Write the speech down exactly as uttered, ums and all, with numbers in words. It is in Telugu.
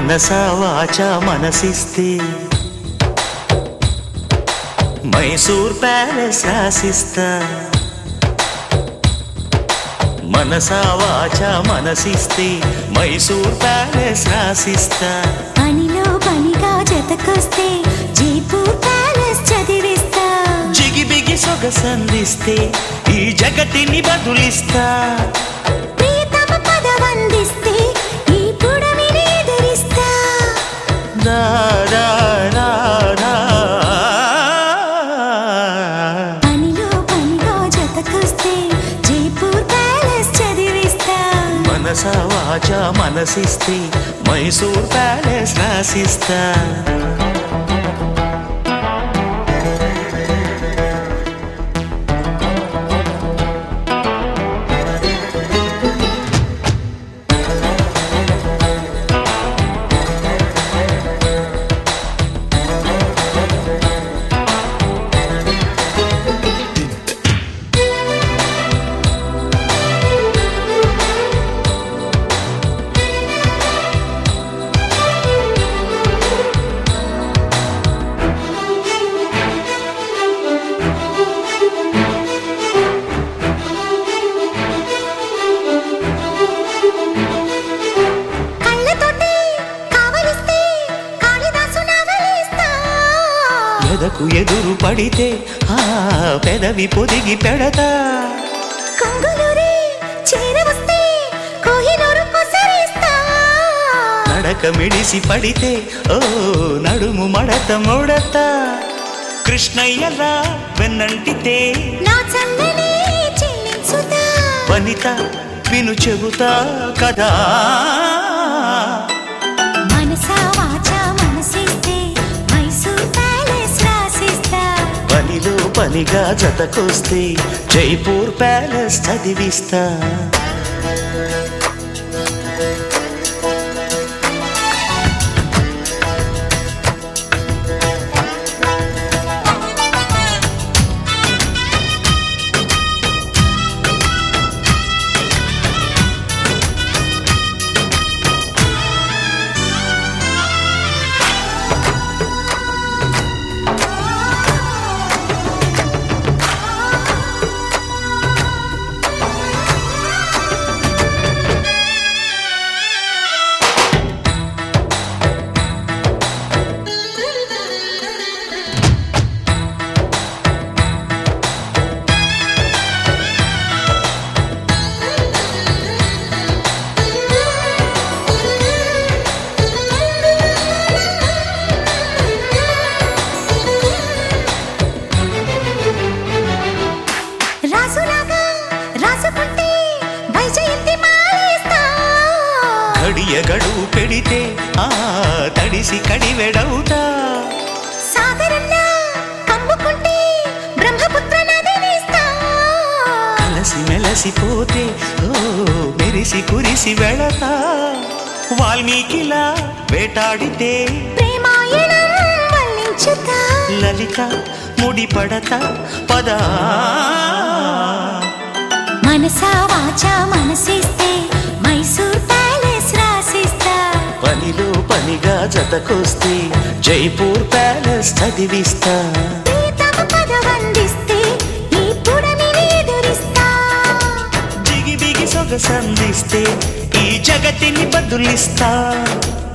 మనసా వాచా మనసిస్తే మైసూర్ ప్యాలెస్ రాసిస్తా. మనసా వాచా మనసిస్తే మైసూర్ ప్యాలెస్ రాసిస్తా. పనిలో పనిగా జతకొస్తే జైపూర్ ప్యాలెస్ చదివిస్తా. జిగిబిగి సొగసందిస్తే ఈ జగతిని బదులిస్తా. ప్రియతమ పదవందిస్తే ఈ పుడమిని ఎదిరిస్తా. దా దా దా దా. పనిలో పనిగా జతకొస్తే జైపూర్ ప్యాలెస్ చదివిస్తా. మనసా వాచా మనసిస్తే మైసూర్ ప్యాలెస్ రాసిస్తా. పెదకు ఎదురు పడితే ఆ పెదవి పొదిగి పెడతా. కంగులూరి చేరవస్తే కోహినూరు కొసరిస్తా. నడక మిడిసి పడితే ఓ నడుము మడత ముడతా. కృష్ణయ్యలా వెన్నంటితే నా చందని చెల్లించుతా. వనిత విను చెబుతా కదా. మనసా వాచా మనసిస్తే మైసూర్ ప్యాలెస్ రాసిస్తా. పనిలో పనిగా జతకొస్తే జైపూర్ ప్యాలెస్ చదివిస్తా. గడువు పెడితే ఆ తడిసి కడివెడవుతా. సాగరంలా కమ్ముకుంటే బ్రహ్మపుత్ర నదినిస్తా. కలసి మెలసిపోతే ఓ మెరిసి కురిసి వెళతా. వాల్మీకిలా వేటాడితే ప్రేమాయణం వల్లించుతా. లలిత ముడిపడతా పదా. మనసా వాచా మనసిస్తే మైసూర్ ప్యాలెస్ రాసిస్తా. పనిలో పనిగా జతకొస్తే జైపూర్ ప్యాలెస్ చదివిస్తా. ప్రియతమ పదవందిస్తే ఈ పుడమిని ఎదురిస్తా. జిగిబిగి సొగసందిస్తే ఈ జగతిని బదులిస్తా.